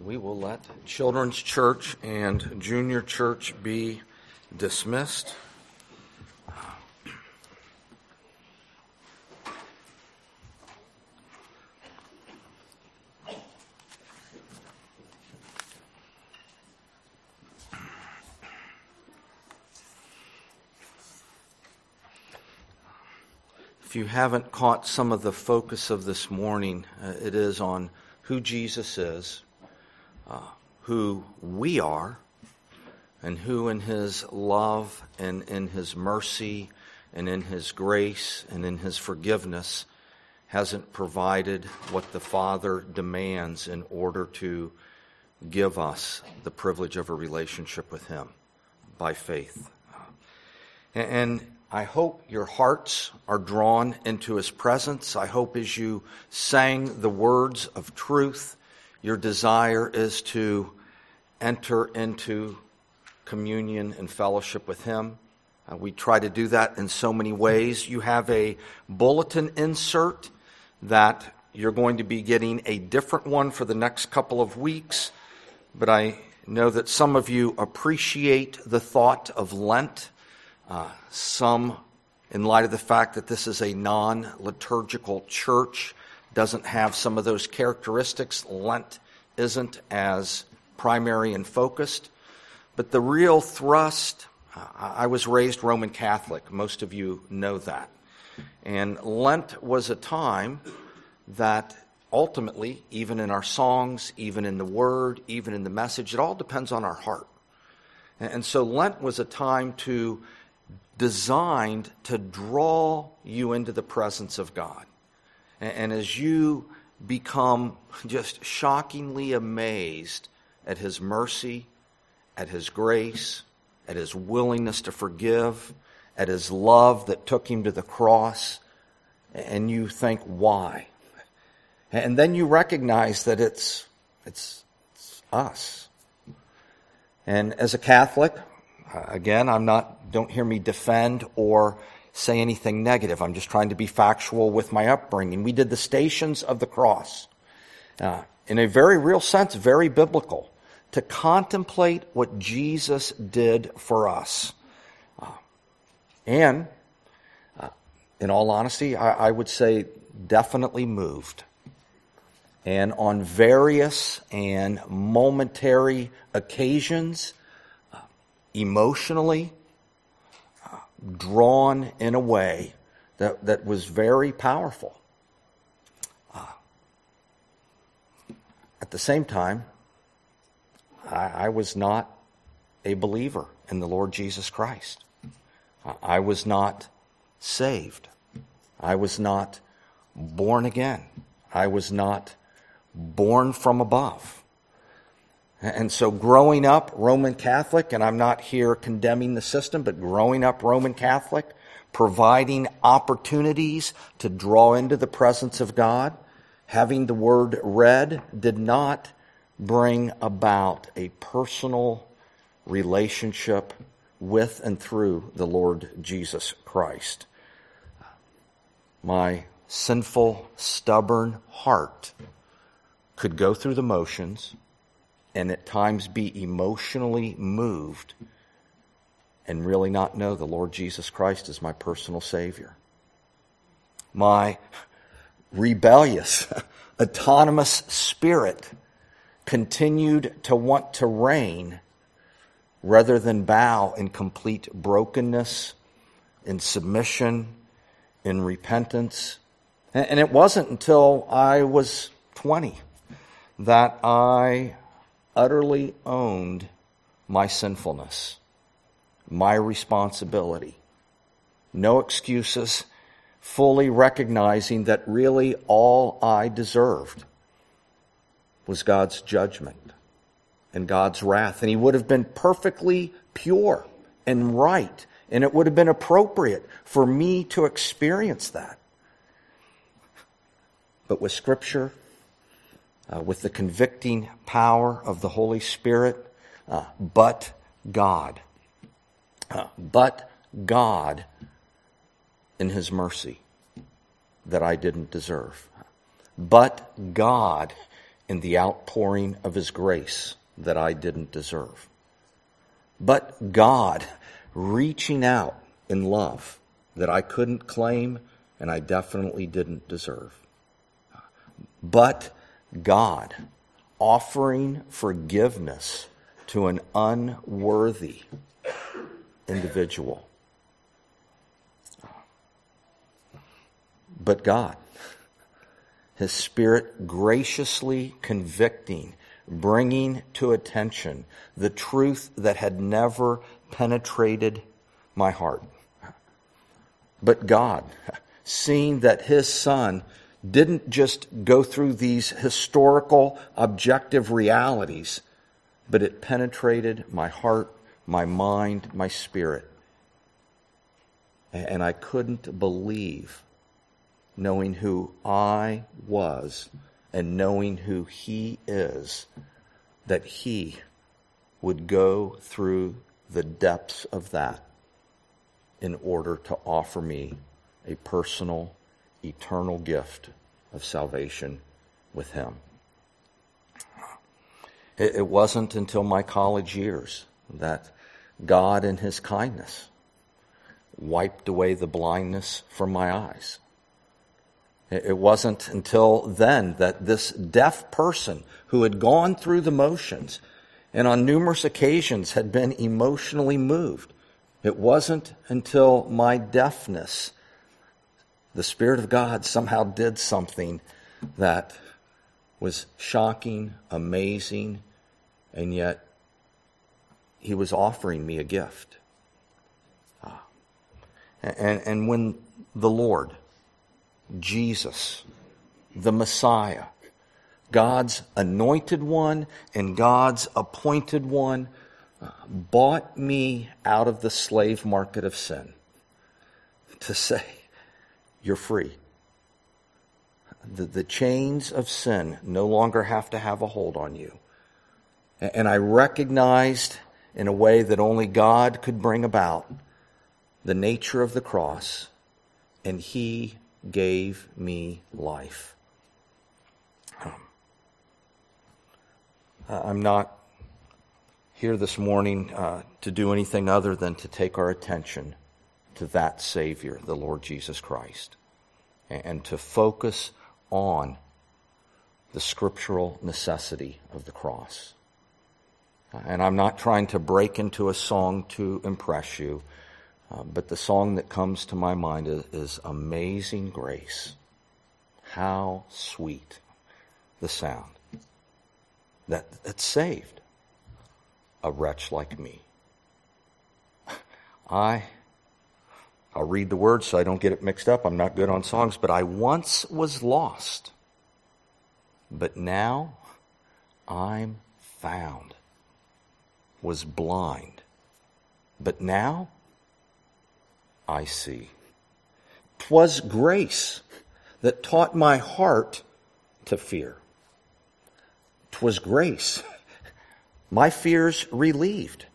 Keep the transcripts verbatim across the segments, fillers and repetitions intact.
We will let Children's Church and Junior Church be dismissed. If you haven't caught some of the focus of this morning, uh, it is on who Jesus is, uh, who we are, and who in His love and in His mercy and in His grace and in His forgiveness hasn't provided what the Father demands in order to give us the privilege of a relationship with Him by faith. And I hope your hearts are drawn into His presence. I hope as you sang the words of truth, your desire is to enter into communion and fellowship with Him. Uh, we try to do that in so many ways. You have a bulletin insert that you're going to be getting a different one for the next couple of weeks. But I know that some of you appreciate the thought of Lent. Uh, some, in light of the fact that this is a non-liturgical church, doesn't have some of those characteristics. Lent isn't as primary and focused. But the real thrust, uh, I was raised Roman Catholic. Most of you know that. And Lent was a time that ultimately, even in our songs, even in the word, even in the message, it all depends on our heart. And, and so Lent was a time to designed to draw you into the presence of God. And, and as you become just shockingly amazed at His mercy, at His grace, at His willingness to forgive, at His love that took Him to the cross, and you think, why? And then you recognize that it's, it's, it's us. And as a Catholic, again, I'm not, don't hear me defend or say anything negative. I'm just trying to be factual with my upbringing. We did the Stations of the Cross. Uh, in a very real sense, very biblical, to contemplate what Jesus did for us. Uh, and, uh, in all honesty, I, I would say definitely moved. And on various and momentary occasions, emotionally uh, drawn in a way that, that was very powerful. Uh, at the same time, I, I was not a believer in the Lord Jesus Christ. I was not saved. I was not born again. I was not born from above. And so growing up Roman Catholic, and I'm not here condemning the system, but growing up Roman Catholic, providing opportunities to draw into the presence of God, having the Word read, did not bring about a personal relationship with and through the Lord Jesus Christ. My sinful, stubborn heart could go through the motions and at times be emotionally moved and really not know the Lord Jesus Christ as my personal Savior. My rebellious, autonomous spirit continued to want to reign rather than bow in complete brokenness, in submission, in repentance. And it wasn't until I was twenty that I utterly owned my sinfulness, my responsibility. No excuses, fully recognizing that really all I deserved was God's judgment and God's wrath. And He would have been perfectly pure and right, and it would have been appropriate for me to experience that. But with Scripture, Uh, with the convicting power of the Holy Spirit, uh, but God. Uh, but God in His mercy that I didn't deserve. But God in the outpouring of his grace that I didn't deserve. But God reaching out in love that I couldn't claim and I definitely didn't deserve. But God offering forgiveness to an unworthy individual. But God, his Spirit graciously convicting, bringing to attention the truth that had never penetrated my heart. But God, seeing that his Son didn't just go through these historical, objective realities, but it penetrated my heart, my mind, my spirit. And I couldn't believe, knowing who I was and knowing who he is, that he would go through the depths of that in order to offer me a personal, eternal gift of salvation with him. It wasn't until my college years that God in his kindness wiped away the blindness from my eyes. It wasn't until then that this deaf person who had gone through the motions and on numerous occasions had been emotionally moved, it wasn't until my deafness, the Spirit of God somehow did something that was shocking, amazing, and yet he was offering me a gift. Ah. And, and when the Lord, Jesus, the Messiah, God's anointed one and God's appointed one, uh, bought me out of the slave market of sin to say, you're free. The, the chains of sin no longer have to have a hold on you. And I recognized in a way that only God could bring about the nature of the cross, and he gave me life. Um, I'm not here this morning uh, to do anything other than to take our attention to that Savior, the Lord Jesus Christ, and, and to focus on the scriptural necessity of the cross. And I'm not trying to break into a song to impress you, uh, but the song that comes to my mind is, is Amazing Grace. How sweet the sound that, that saved a wretch like me. I, I'll read the words so I don't get it mixed up. I'm not good on songs, but I once was lost, but now I'm found. Was blind, but now I see. 'Twas grace that taught my heart to fear. 'Twas grace my fears relieved.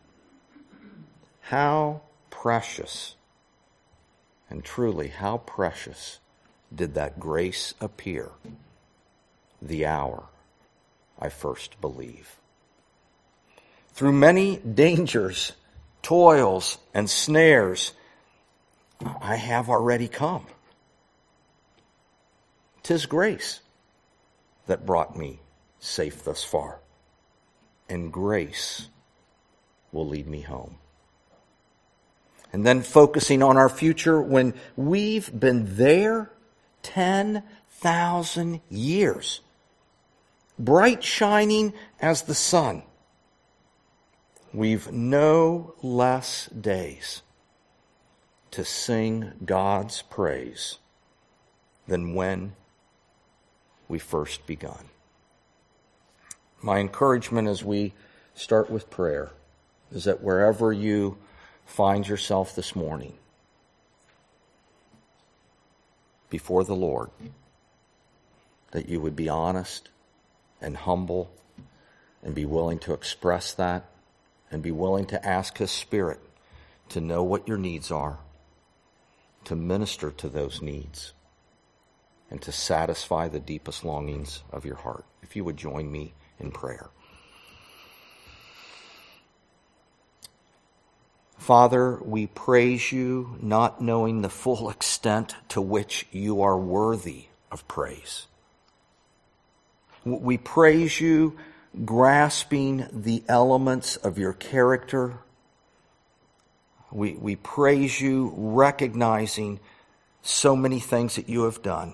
How precious, and truly how precious did that grace appear the hour I first believed. Through many dangers, toils, and snares, I have already come. 'Tis grace that brought me safe thus far, and grace will lead me home. And then focusing on our future, when we've been there ten thousand years, bright shining as the sun, we've no less days to sing God's praise than when we first begun. My encouragement as we start with prayer is that wherever you find yourself this morning, before the Lord, that you would be honest and humble and be willing to express that, and be willing to ask his Spirit to know what your needs are, to minister to those needs, and to satisfy the deepest longings of your heart. If you would join me in prayer. Father, we praise you, not knowing the full extent to which you are worthy of praise. We praise you, grasping the elements of your character. We, we praise you, recognizing so many things that you have done.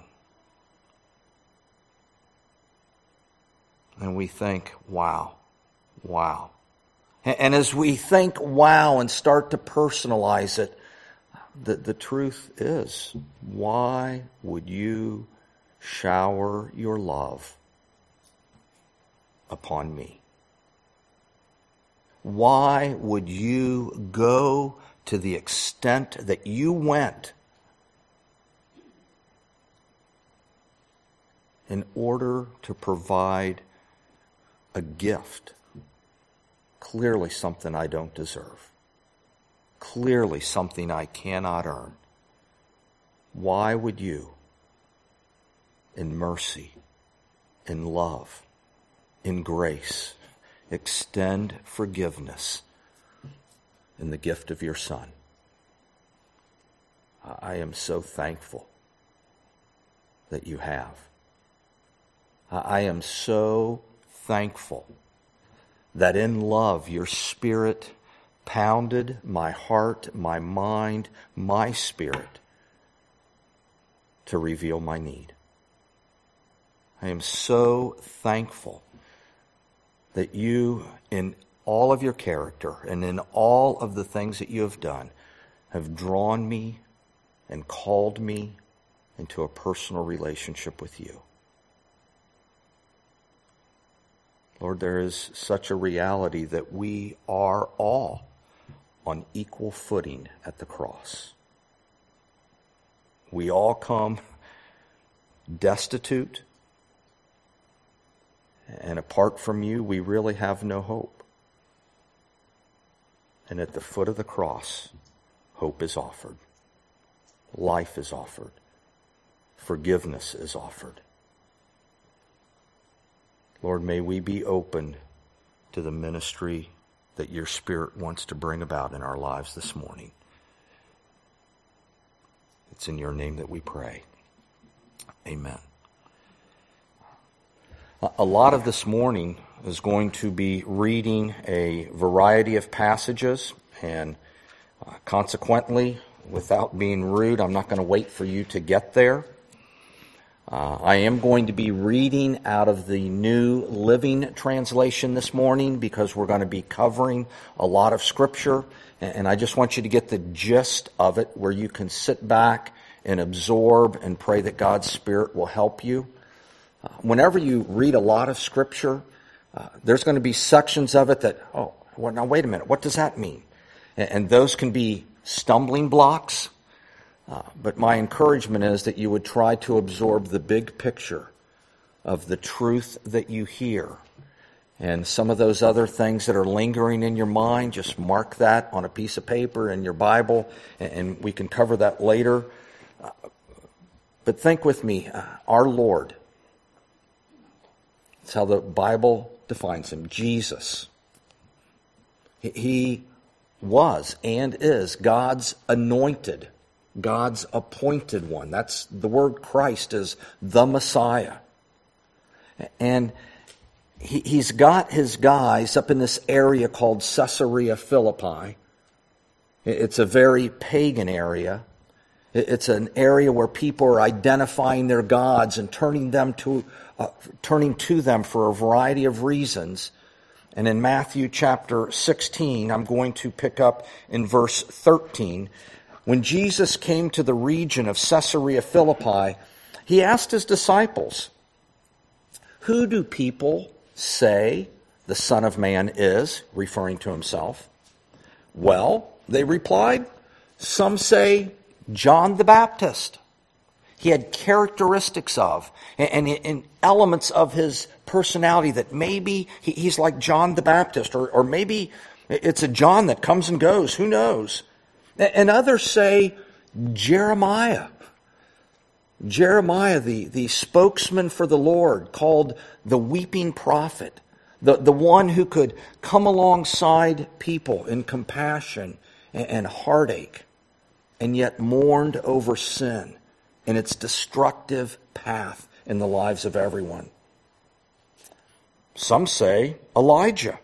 And we think, wow, wow. And as we think, wow, and start to personalize it, the, the truth is, why would you shower your love upon me? Why would you go to the extent that you went in order to provide a gift? Clearly something I don't deserve. Clearly something I cannot earn. Why would you, in mercy, in love, in grace, extend forgiveness in the gift of your Son? I am so thankful that you have. I am so thankful that in love your Spirit pounded my heart, my mind, my spirit to reveal my need. I am so thankful that you, in all of your character and in all of the things that you have done, have drawn me and called me into a personal relationship with you. Lord, there is such a reality that we are all on equal footing at the cross. We all come destitute, and apart from you, we really have no hope. And at the foot of the cross, hope is offered. Life is offered. Forgiveness is offered. Lord, may we be open to the ministry that your Spirit wants to bring about in our lives this morning. It's in your name that we pray. Amen. A lot of this morning is going to be reading a variety of passages, and uh, consequently, without being rude, I'm not going to wait for you to get there. Uh, I am going to be reading out of the New Living Translation this morning because we're going to be covering a lot of Scripture, and, and I just want you to get the gist of it where you can sit back and absorb and pray that God's Spirit will help you. Uh, whenever you read a lot of Scripture, uh, there's going to be sections of it that, oh, well, now wait a minute, what does that mean? And, and those can be stumbling blocks. Uh, but my encouragement is that you would try to absorb the big picture of the truth that you hear. And some of those other things that are lingering in your mind, just mark that on a piece of paper in your Bible, and, and we can cover that later. Uh, but think with me, uh, our Lord. That's how the Bible defines him, Jesus. He, he was and is God's anointed, God's appointed one. That's the word Christ is the Messiah. And he, he's got his guys up in this area called Caesarea Philippi. It's a very pagan area. It's an area where people are identifying their gods and turning them to, uh, turning to them for a variety of reasons. And in Matthew chapter sixteen, I'm going to pick up in verse thirteen. When Jesus came to the region of Caesarea Philippi, he asked his disciples, "Who do people say the Son of Man is?" Referring to himself. "Well," they replied, "some say John the Baptist." He had characteristics of and, and elements of his personality that maybe he, he's like John the Baptist, or, or maybe it's a John that comes and goes. Who knows? And others say Jeremiah. Jeremiah, the, the spokesman for the Lord, called the weeping prophet, the, the one who could come alongside people in compassion and, and heartache, and yet mourned over sin and its destructive path in the lives of everyone. Some say Elijah,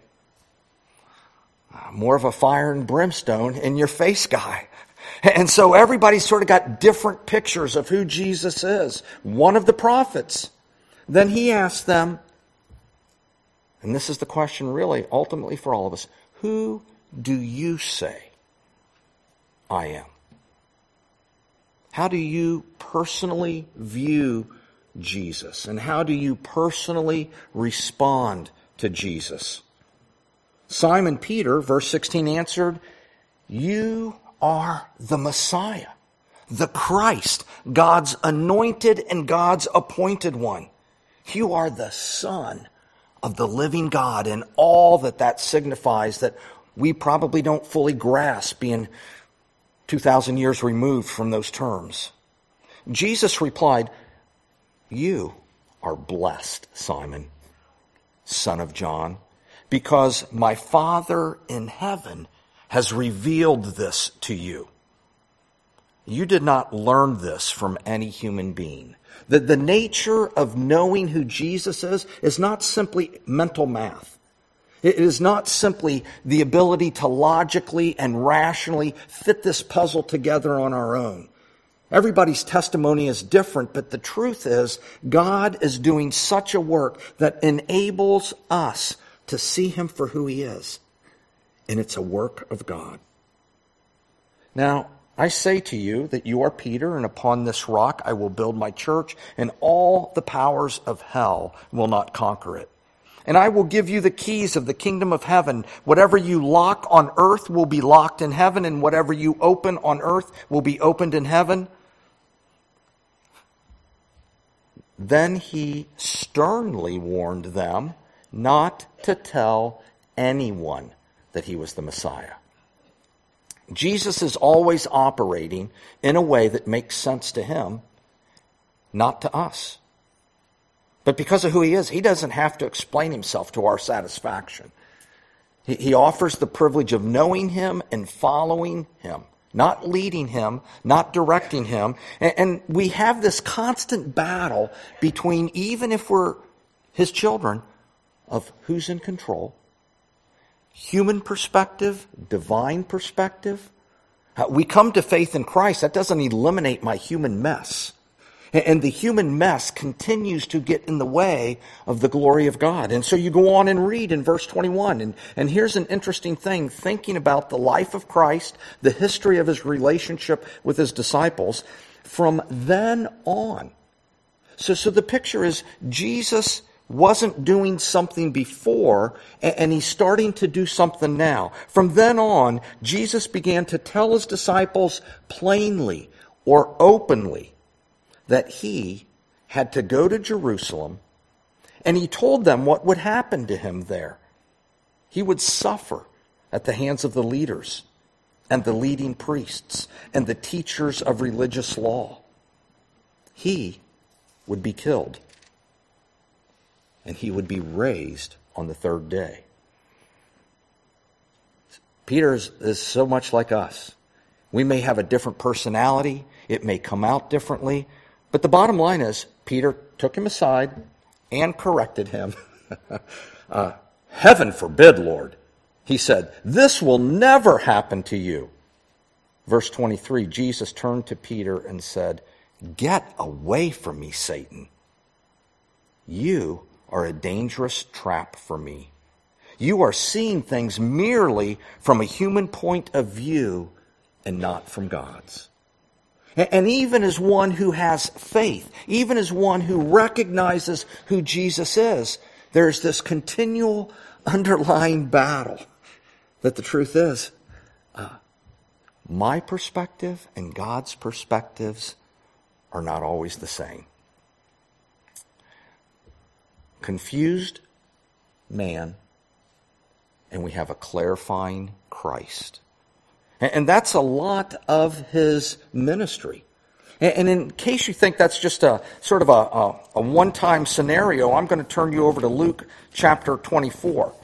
more of a fire and brimstone in your face guy. And so everybody's sort of got different pictures of who Jesus is. One of the prophets. Then he asked them, and this is the question really ultimately for all of us, who do you say I am? How do you personally view Jesus? And how do you personally respond to Jesus? Simon Peter, verse sixteen, answered, "You are the Messiah, the Christ, God's anointed and God's appointed one. You are the Son of the living God," and all that that signifies that we probably don't fully grasp, being two thousand years removed from those terms. Jesus replied, "You are blessed, Simon, son of John, because my Father in heaven has revealed this to you. You did not learn this from any human being." The, the nature of knowing who Jesus is is not simply mental math. It is not simply the ability to logically and rationally fit this puzzle together on our own. Everybody's testimony is different, but the truth is God is doing such a work that enables us to see him for who he is. And it's a work of God. Now, I say to you that you are Peter, and upon this rock I will build my church, and all the powers of hell will not conquer it. And I will give you the keys of the kingdom of heaven. Whatever you lock on earth will be locked in heaven, and whatever you open on earth will be opened in heaven. Then he sternly warned them not to tell anyone that he was the Messiah. Jesus is always operating in a way that makes sense to him, not to us. But because of who he is, he doesn't have to explain himself to our satisfaction. He, he offers the privilege of knowing him and following him, not leading him, not directing him. And, and we have this constant battle between, even if we're his children, of who's in control. Human perspective, divine perspective. Uh, we come to faith in Christ. That doesn't eliminate my human mess. And, and the human mess continues to get in the way of the glory of God. And so you go on and read in verse twenty-one. And, and here's an interesting thing, thinking about the life of Christ, the history of his relationship with his disciples, from then on. So, so the picture is Jesus wasn't doing something before, and he's starting to do something now. From then on, Jesus began to tell his disciples plainly or openly that he had to go to Jerusalem, and he told them what would happen to him there. He would suffer at the hands of the leaders and the leading priests and the teachers of religious law. He would be killed. And he would be raised on the third day. Peter is, is so much like us. We may have a different personality. It may come out differently. But the bottom line is, Peter took him aside and corrected him. uh, Heaven forbid, Lord. He said, "This will never happen to you." Verse twenty-three, Jesus turned to Peter and said, "Get away from me, Satan. You are a dangerous trap for me. You are seeing things merely from a human point of view and not from God's." And even as one who has faith, even as one who recognizes who Jesus is, there's this continual underlying battle that the truth is, uh, my perspective and God's perspectives are not always the same. Confused man, and we have a clarifying Christ. And that's a lot of his ministry. And in case you think that's just a sort of a, a, a one-time scenario, I'm going to turn you over to Luke chapter twenty-four.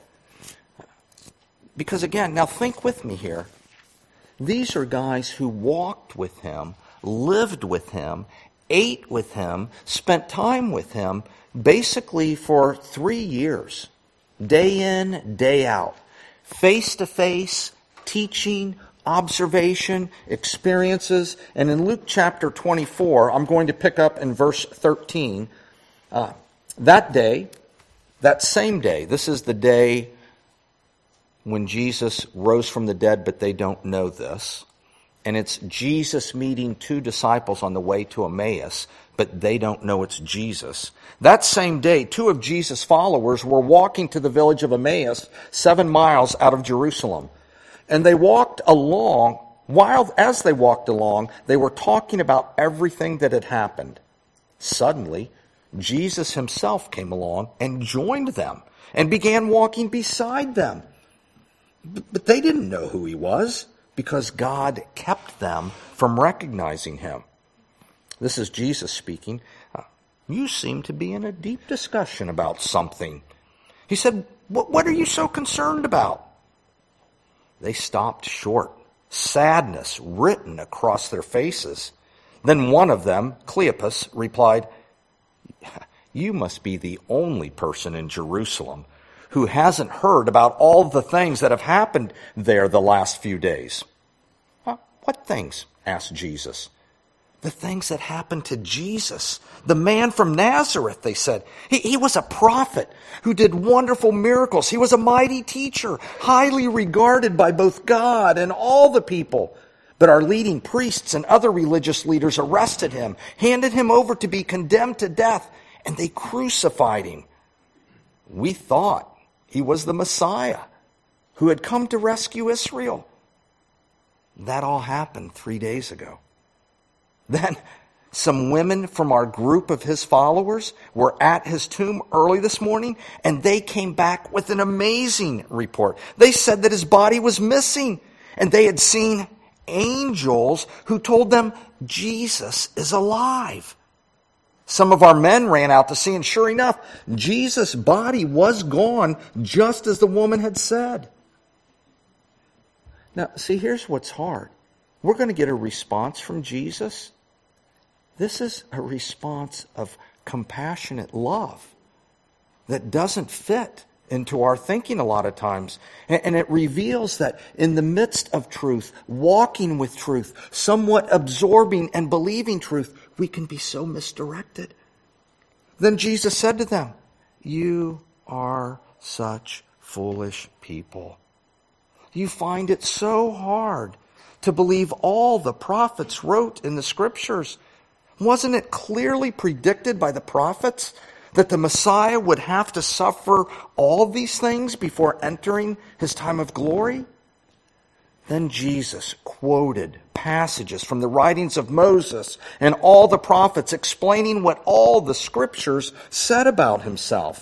Because again, now think with me here. These are guys who walked with him, lived with him, ate with him, spent time with him, basically for three years. Day in, day out. Face-to-face, teaching, observation, experiences. And in Luke chapter twenty-four, I'm going to pick up in verse thirteen. Uh, that day, that same day, this is the day when Jesus rose from the dead, but they don't know this. And it's Jesus meeting two disciples on the way to Emmaus, but they don't know it's Jesus. That same day, two of Jesus' followers were walking to the village of Emmaus, seven miles out of Jerusalem. And they walked along, while as they walked along, they were talking about everything that had happened. Suddenly, Jesus himself came along and joined them and began walking beside them. But they didn't know who he was because God kept them from recognizing him. This is Jesus speaking. Uh, you seem to be in a deep discussion about something. He said, what, what are you so concerned about? They stopped short, sadness written across their faces. Then one of them, Cleopas, replied, you must be the only person in Jerusalem who hasn't heard about all the things that have happened there the last few days. Huh? What things? Asked Jesus. The things that happened to Jesus, the man from Nazareth, they said. He, he was a prophet who did wonderful miracles. He was a mighty teacher, highly regarded by both God and all the people. But our leading priests and other religious leaders arrested him, handed him over to be condemned to death, and they crucified him. We thought he was the Messiah who had come to rescue Israel. That all happened three days ago. Then some women from our group of his followers were at his tomb early this morning, and they came back with an amazing report. They said that his body was missing, and they had seen angels who told them Jesus is alive. Some of our men ran out to see, and sure enough, Jesus' body was gone, just as the woman had said. Now, see, here's what's hard. We're going to get a response from Jesus. This is a response of compassionate love that doesn't fit into our thinking a lot of times. And it reveals that in the midst of truth, walking with truth, somewhat absorbing and believing truth, we can be so misdirected. Then Jesus said to them, you are such foolish people. You find it so hard to believe all the prophets wrote in the scriptures. Wasn't it clearly predicted by the prophets that the Messiah would have to suffer all these things before entering his time of glory? Then Jesus quoted passages from the writings of Moses and all the prophets explaining what all the scriptures said about himself.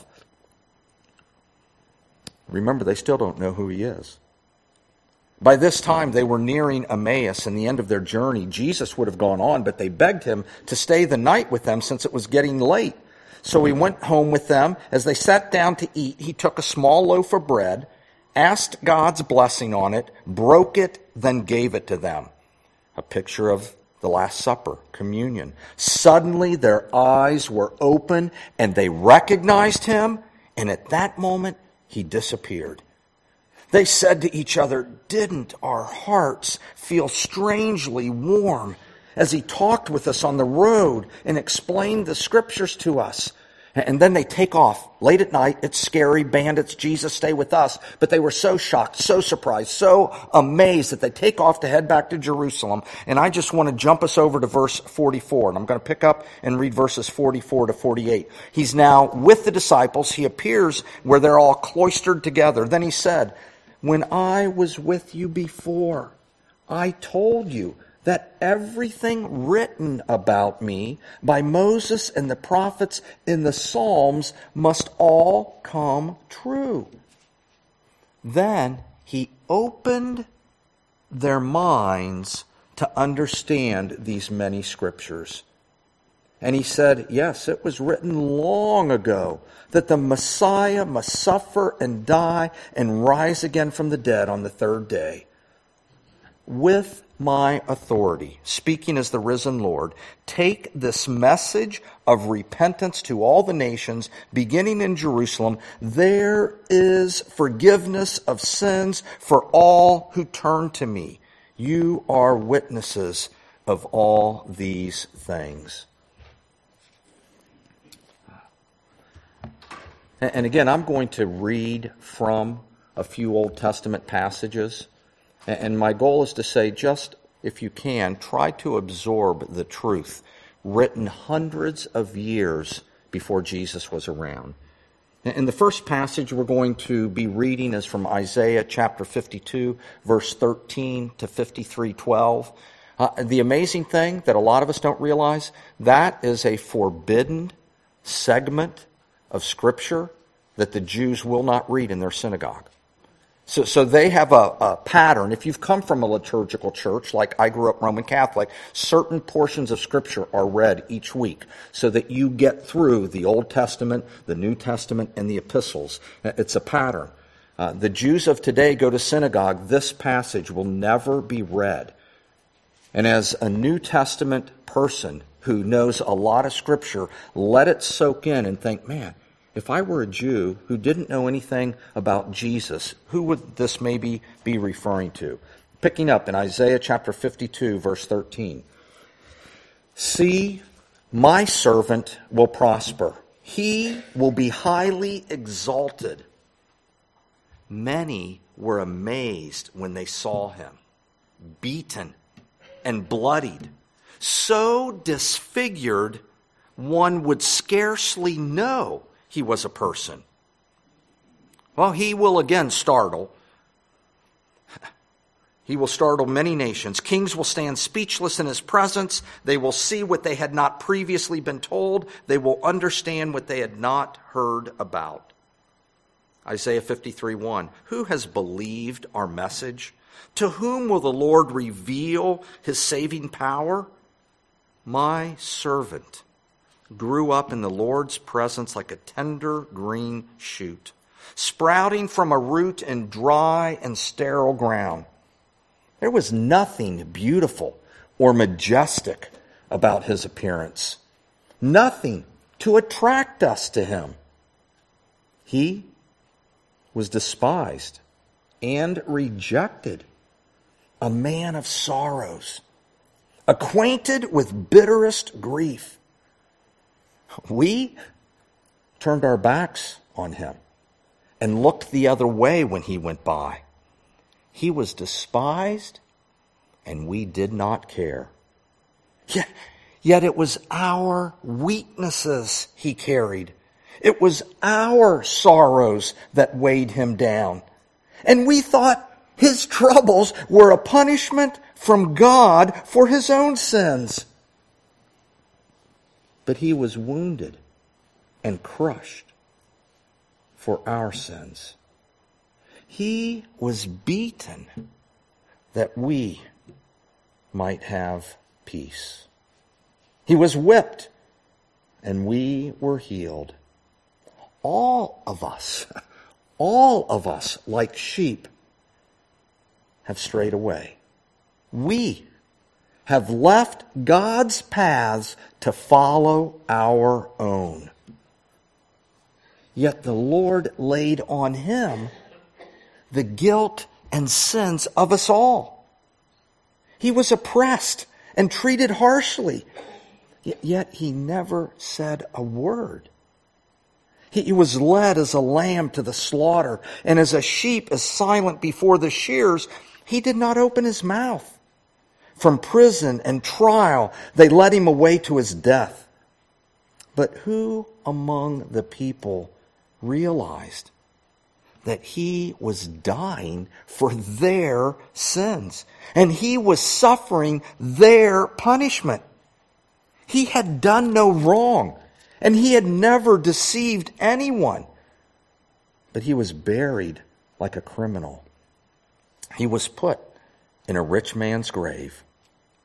Remember, they still don't know who he is. By this time, they were nearing Emmaus and the end of their journey. Jesus would have gone on, but they begged him to stay the night with them since it was getting late. So he went home with them. As they sat down to eat, he took a small loaf of bread, asked God's blessing on it, broke it, then gave it to them. A picture of the Last Supper, communion. Suddenly their eyes were open and they recognized him, and at that moment he disappeared. They said to each other, didn't our hearts feel strangely warm as he talked with us on the road and explained the scriptures to us? And then they take off late at night. It's scary. Bandits, Jesus, stay with us. But they were so shocked, so surprised, so amazed that they take off to head back to Jerusalem. And I just want to jump us over to verse forty-four. And I'm going to pick up and read verses forty-four to forty-eight. He's now with the disciples. He appears where they're all cloistered together. Then he said, when I was with you before, I told you that everything written about me by Moses and the prophets in the Psalms must all come true. Then he opened their minds to understand these many scriptures. And he said, yes, it was written long ago that the Messiah must suffer and die and rise again from the dead on the third day. With my authority, speaking as the risen Lord, take this message of repentance to all the nations, beginning in Jerusalem. There is forgiveness of sins for all who turn to me. You are witnesses of all these things. And again, I'm going to read from a few Old Testament passages. And my goal is to say, just if you can, try to absorb the truth written hundreds of years before Jesus was around. And the first passage we're going to be reading is from Isaiah chapter fifty-two, verse thirteen to fifty-three twelve. Uh, the amazing thing that a lot of us don't realize, that is a forbidden segment of Scripture that the Jews will not read in their synagogue. So, so they have a, a pattern. If you've come from a liturgical church, like I grew up Roman Catholic, certain portions of Scripture are read each week so that you get through the Old Testament, the New Testament, and the epistles. It's a pattern. Uh, the Jews of today go to synagogue. This passage will never be read. And as a New Testament person who knows a lot of Scripture, let it soak in and think, man, if I were a Jew who didn't know anything about Jesus, who would this maybe be referring to? Picking up in Isaiah chapter fifty-two, verse thirteen. See, my servant will prosper. He will be highly exalted. Many were amazed when they saw him, beaten and bloodied, so disfigured one would scarcely know he was a person. Well, he will again startle. He will startle many nations. Kings will stand speechless in his presence. They will see what they had not previously been told. They will understand what they had not heard about. Isaiah fifty-three one. Who has believed our message? To whom will the Lord reveal his saving power? My servant grew up in the Lord's presence like a tender green shoot, sprouting from a root in dry and sterile ground. There was nothing beautiful or majestic about his appearance, nothing to attract us to him. He was despised and rejected, a man of sorrows, acquainted with bitterest grief. We turned our backs on him and looked the other way when he went by. He was despised, and we did not care. Yet, yet it was our weaknesses he carried. It was our sorrows that weighed him down. And we thought his troubles were a punishment from God for his own sins. But he was wounded and crushed for our sins. He was beaten that we might have peace. He was whipped and we were healed. All of us, all of us, like sheep, have strayed away. We have left God's paths to follow our own. Yet the Lord laid on him the guilt and sins of us all. He was oppressed and treated harshly, yet he never said a word. He was led as a lamb to the slaughter, and as a sheep is silent before the shears, he did not open his mouth. From prison and trial, they led him away to his death. But who among the people realized that he was dying for their sins, and he was suffering their punishment? He had done no wrong, and he had never deceived anyone. But he was buried like a criminal. He was put in a rich man's grave.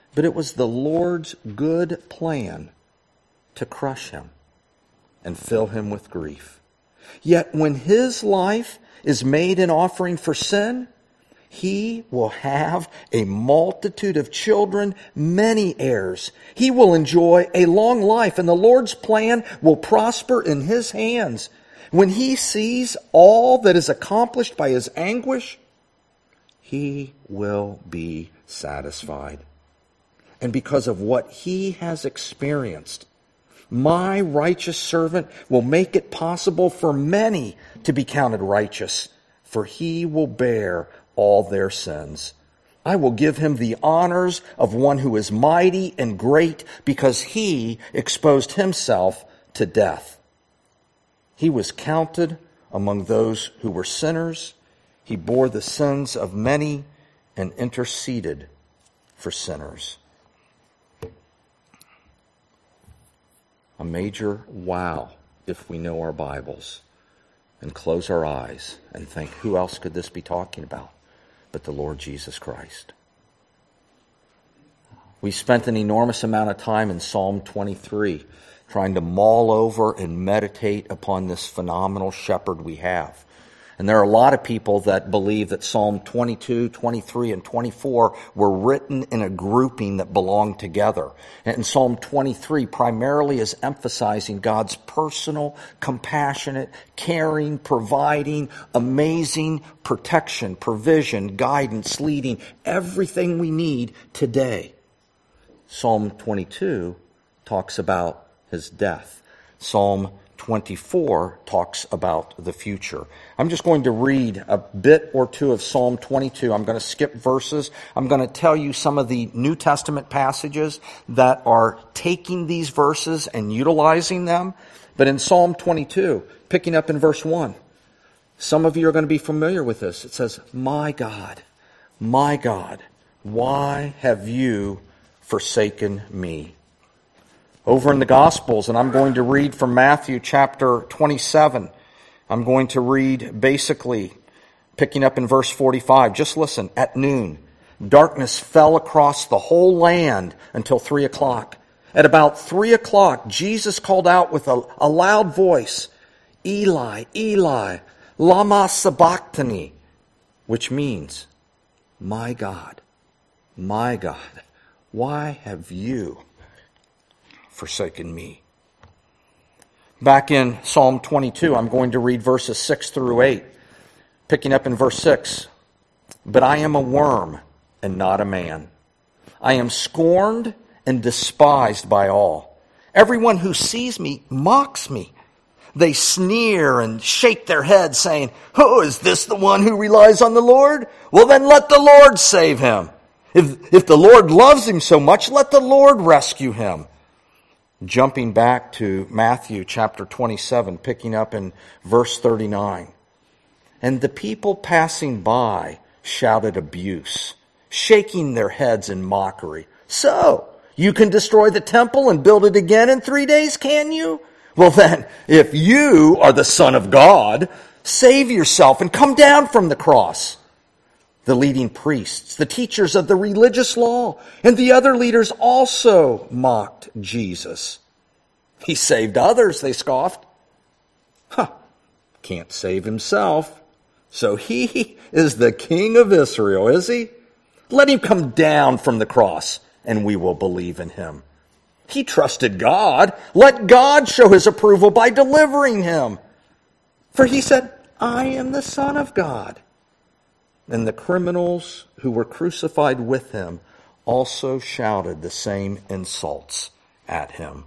but it was the Lord's good plan to crush him and fill him with grief. Yet when his life is made an offering for sin, he will have a multitude of children, many heirs. He will enjoy a long life, and the Lord's plan will prosper in his hands. When he sees all that is accomplished by his anguish, he will be satisfied. And because of what he has experienced, my righteous servant will make it possible for many to be counted righteous, for he will bear all their sins. I will give him the honors of one who is mighty and great, because he exposed himself to death. He was counted among those who were sinners. He bore the sins of many and interceded for sinners. A major wow if we know our Bibles and close our eyes and think, who else could this be talking about but the Lord Jesus Christ? We spent an enormous amount of time in Psalm twenty-three trying to mull over and meditate upon this phenomenal shepherd we have. And there are a lot of people that believe that Psalm twenty-two, twenty-three, and twenty-four were written in a grouping that belonged together. And Psalm twenty-three primarily is emphasizing God's personal, compassionate, caring, providing, amazing protection, provision, guidance, leading, everything we need today. Psalm twenty-two talks about his death. Psalm twenty-four talks about the future. I'm just going to read a bit or two of Psalm twenty-two. I'm going to skip verses. I'm going to tell you some of the New Testament passages that are taking these verses and utilizing them. But in Psalm twenty-two, picking up in verse one, some of you are going to be familiar with this. It says, "My God, my God, why have you forsaken me?" Over in the Gospels, and I'm going to read from Matthew chapter twenty-seven. I'm going to read basically picking up in verse forty-five. Just listen. At noon, darkness fell across the whole land until three o'clock. At about three o'clock, Jesus called out with a, a loud voice, "Eli, Eli, lama sabachthani," which means, "My God, my God, why have you forsaken me?" Back in Psalm twenty-two, I'm going to read verses six through eight. Picking up in verse six. "But I am a worm and not a man. I am scorned and despised by all. Everyone who sees me mocks me. They sneer and shake their heads, saying, 'Oh, is this the one who relies on the Lord? Well, then let the Lord save him. If, if the Lord loves him so much, let the Lord rescue him.'" Jumping back to Matthew chapter twenty-seven, picking up in verse thirty-nine. "And the people passing by shouted abuse, shaking their heads in mockery. 'So, you can destroy the temple and build it again in three days, can you? Well then, if you are the Son of God, save yourself and come down from the cross.' The leading priests, the teachers of the religious law, and the other leaders also mocked Jesus. 'He saved others,' they scoffed. 'Huh, can't save himself. So he is the King of Israel, is he? Let him come down from the cross, and we will believe in him. He trusted God. Let God show his approval by delivering him. For he said, I am the Son of God.' And the criminals who were crucified with him also shouted the same insults at him."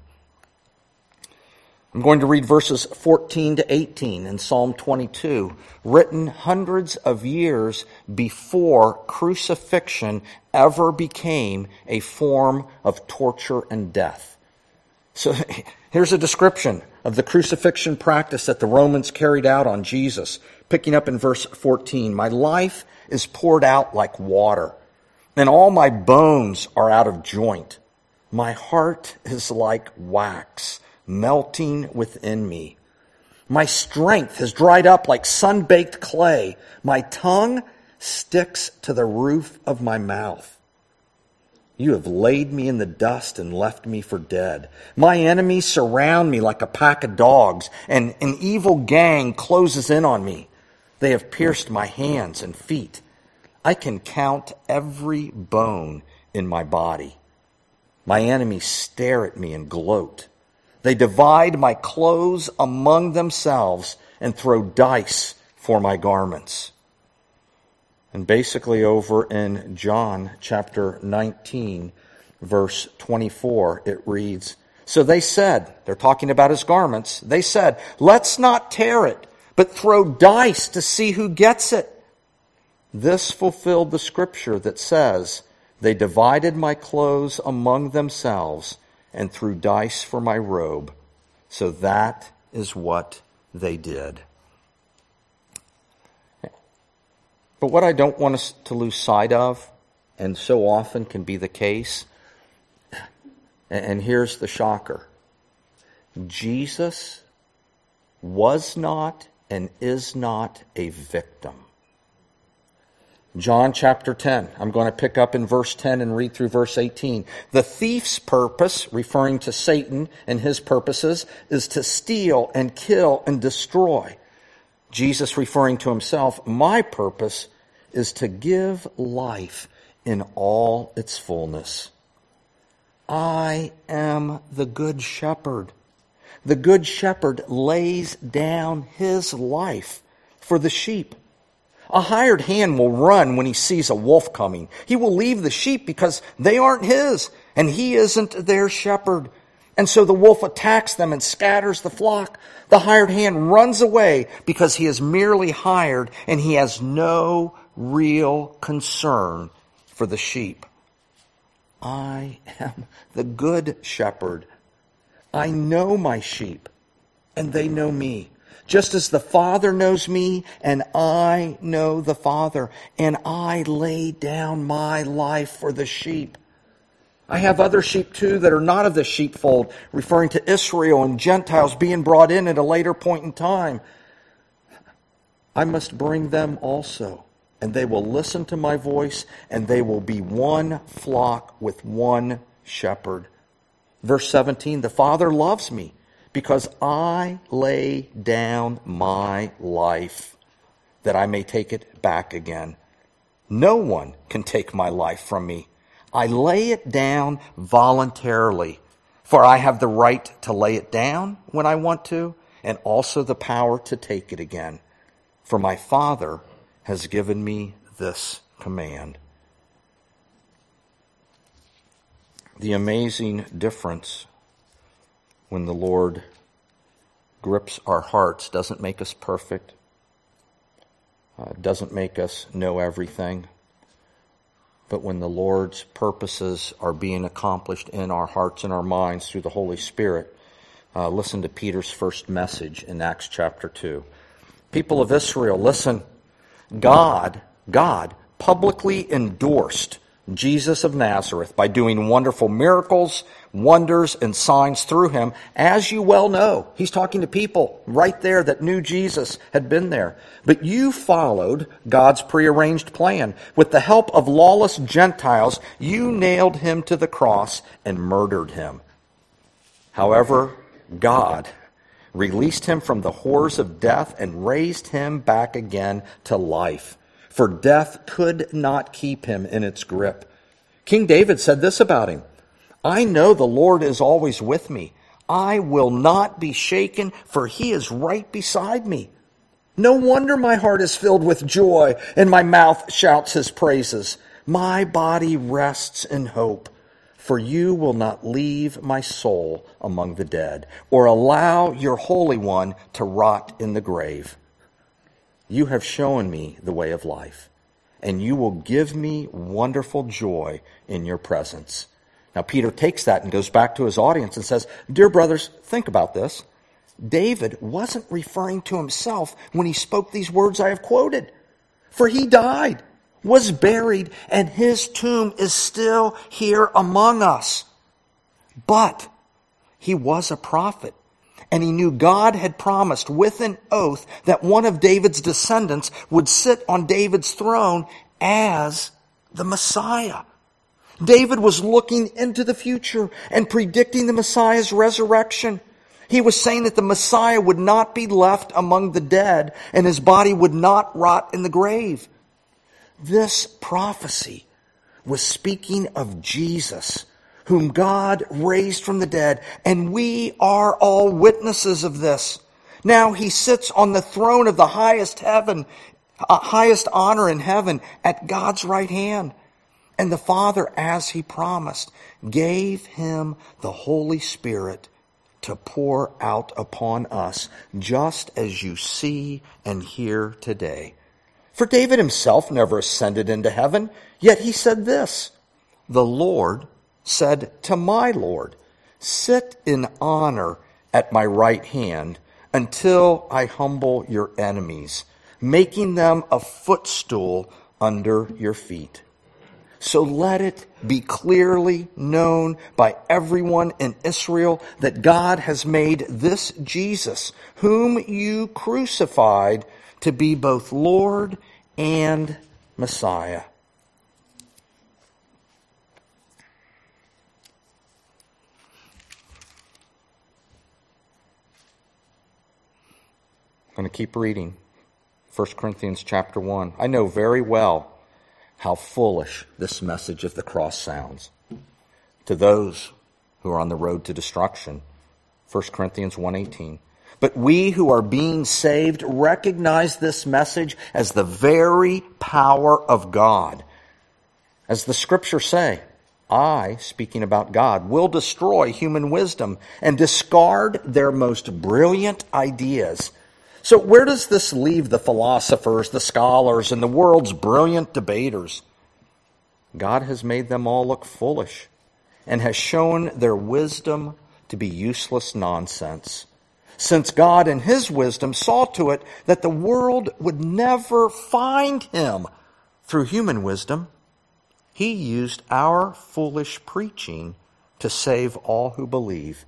I'm going to read verses fourteen to eighteen in Psalm twenty-two, written hundreds of years before crucifixion ever became a form of torture and death. So here's a description of the crucifixion practice that the Romans carried out on Jesus. Picking up in verse fourteen, "My life is poured out like water, and all my bones are out of joint. My heart is like wax, melting within me. My strength has dried up like sun-baked clay. My tongue sticks to the roof of my mouth." You have laid me in the dust and left me for dead. My enemies surround me like a pack of dogs, and an evil gang closes in on me. They have pierced my hands and feet. I can count every bone in my body. My enemies stare at me and gloat. They divide my clothes among themselves and throw dice for my garments. And basically over in John chapter nineteen, verse twenty-four, it reads, So they said, they're talking about his garments, they said, let's not tear it, but throw dice to see who gets it. This fulfilled the scripture that says, They divided my clothes among themselves and threw dice for my robe. So that is what they did. But what I don't want us to lose sight of, and so often can be the case, and here's the shocker. Jesus was not and is not a victim. John chapter ten. I'm going to pick up in verse ten and read through verse eighteen. The thief's purpose, referring to Satan and his purposes, is to steal and kill and destroy. Jesus referring to himself, my purpose is to give life in all its fullness. I am the good shepherd. The good shepherd lays down his life for the sheep. A hired hand will run when he sees a wolf coming. He will leave the sheep because they aren't his, and he isn't their shepherd. And so the wolf attacks them and scatters the flock. The hired hand runs away because he is merely hired and he has no real concern for the sheep. I am the good shepherd. I know my sheep, and they know me. Just as the Father knows me, and I know the Father, and I lay down my life for the sheep. I have other sheep too that are not of the sheepfold, referring to Israel and Gentiles being brought in at a later point in time. I must bring them also, and they will listen to my voice, and they will be one flock with one shepherd. Verse seventeen, the Father loves me because I lay down my life that I may take it back again. No one can take my life from me. I lay it down voluntarily, for I have the right to lay it down when I want to, and also the power to take it again. For my Father has given me this command. The amazing difference when the Lord grips our hearts doesn't make us perfect, uh, doesn't make us know everything. But when the Lord's purposes are being accomplished in our hearts and our minds through the Holy Spirit, uh, listen to Peter's first message in Acts chapter two. People of Israel, listen. God, God publicly endorsed Jesus of Nazareth by doing wonderful miracles, wonders, and signs through him, as you well know. He's talking to people right there that knew Jesus had been there. But you followed God's prearranged plan. With the help of lawless Gentiles, you nailed him to the cross and murdered him. However, God released him from the horrors of death and raised him back again to life. For death could not keep him in its grip. King David said this about him, I know the Lord is always with me. I will not be shaken, for he is right beside me. No wonder my heart is filled with joy, and my mouth shouts his praises. My body rests in hope, for you will not leave my soul among the dead, or allow your Holy One to rot in the grave. You have shown me the way of life, and you will give me wonderful joy in your presence. Now, Peter takes that and goes back to his audience and says, Dear brothers, think about this. David wasn't referring to himself when he spoke these words I have quoted. For he died, was buried, and his tomb is still here among us. But he was a prophet. And he knew God had promised with an oath that one of David's descendants would sit on David's throne as the Messiah. David was looking into the future and predicting the Messiah's resurrection. He was saying that the Messiah would not be left among the dead and his body would not rot in the grave. This prophecy was speaking of Jesus, whom God raised from the dead, and we are all witnesses of this. Now he sits on the throne of the highest heaven, uh, highest honor in heaven at God's right hand. And the Father, as he promised, gave him the Holy Spirit to pour out upon us, just as you see and hear today. For David himself never ascended into heaven, yet he said this, "The Lord said to my Lord, sit in honor at my right hand until I humble your enemies, making them a footstool under your feet." So let it be clearly known by everyone in Israel that God has made this Jesus, whom you crucified, to be both Lord and Messiah. I'm going to keep reading. First Corinthians chapter one. I know very well how foolish this message of the cross sounds to those who are on the road to destruction. First Corinthians one eighteen. But we who are being saved recognize this message as the very power of God. As the scriptures say, I, speaking about God, will destroy human wisdom and discard their most brilliant ideas. So where does this leave the philosophers, the scholars, and the world's brilliant debaters? God has made them all look foolish and has shown their wisdom to be useless nonsense. Since God in his wisdom saw to it that the world would never find him through human wisdom, he used our foolish preaching to save all who believe.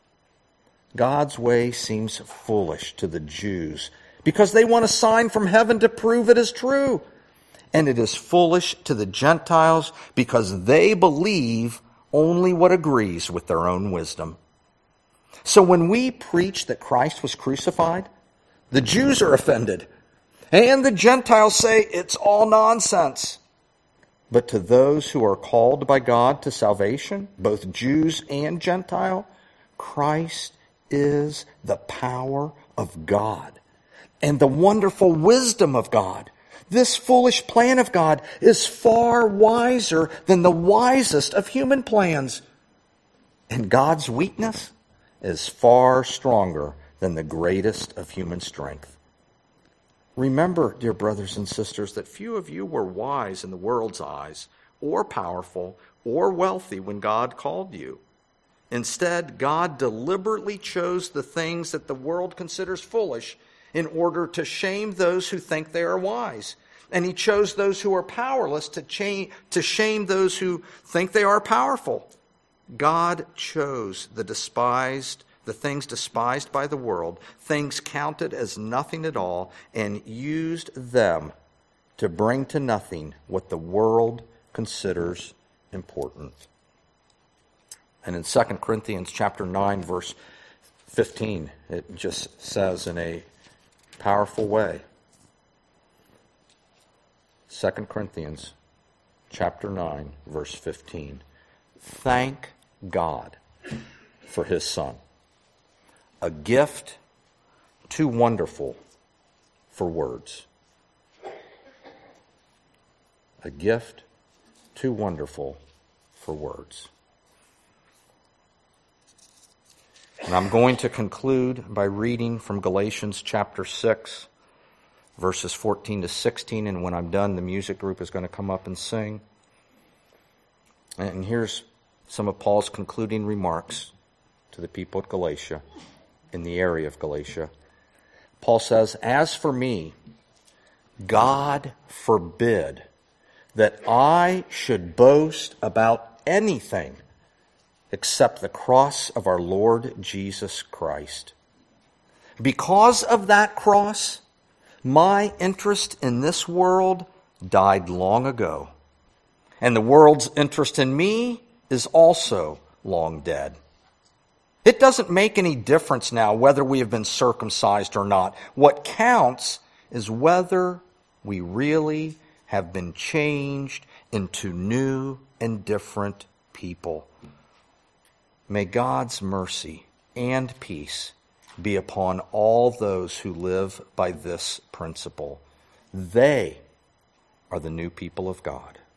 God's way seems foolish to the Jews because they want a sign from heaven to prove it is true. And it is foolish to the Gentiles because they believe only what agrees with their own wisdom. So when we preach that Christ was crucified, the Jews are offended, and the Gentiles say it's all nonsense. But to those who are called by God to salvation, both Jews and Gentile, Christ is the power of God and the wonderful wisdom of God. This foolish plan of God is far wiser than the wisest of human plans. And God's weakness is far stronger than the greatest of human strength. Remember, dear brothers and sisters, that few of you were wise in the world's eyes, or powerful, or wealthy when God called you. Instead, God deliberately chose the things that the world considers foolish in order to shame those who think they are wise. And he chose those who are powerless to, cha- to shame those who think they are powerful. God chose the despised, the things despised by the world, things counted as nothing at all, and used them to bring to nothing what the world considers important. And in Second Corinthians chapter nine, verse fifteen, it just says in a powerful way. Second Corinthians chapter nine, verse fifteen. Thank God for his Son, a gift too wonderful for words. A gift too wonderful for words. And I'm going to conclude by reading from Galatians chapter six, verses fourteen to sixteen, and when I'm done, the music group is going to come up and sing. And here's some of Paul's concluding remarks to the people at Galatia, in the area of Galatia. Paul says, "As for me, God forbid that I should boast about anything except the cross of our Lord Jesus Christ. Because of that cross, my interest in this world died long ago. and the world's interest in me is also long dead. It doesn't make any difference now whether we have been circumcised or not. What counts is whether we really have been changed into new and different people. May God's mercy and peace be upon all those who live by this principle. They are the new people of God.